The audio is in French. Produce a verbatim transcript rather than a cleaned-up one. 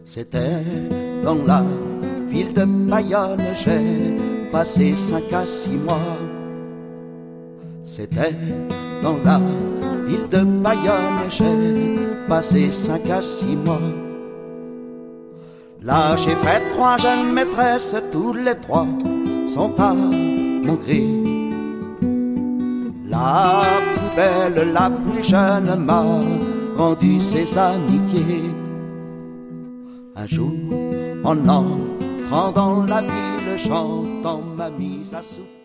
C'était dans la ville de Bayonne, j'ai passé cinq à six mois. C'était dans la ville de Bayonne, j'ai passé cinq à six mois. Là j'ai fait trois jeunes maîtresses, tous les trois sont à mon gré. La plus belle, la plus jeune m'a rendu ses amitiés. Un jour, en entrant dans la ville, chantant m'a mise à souper.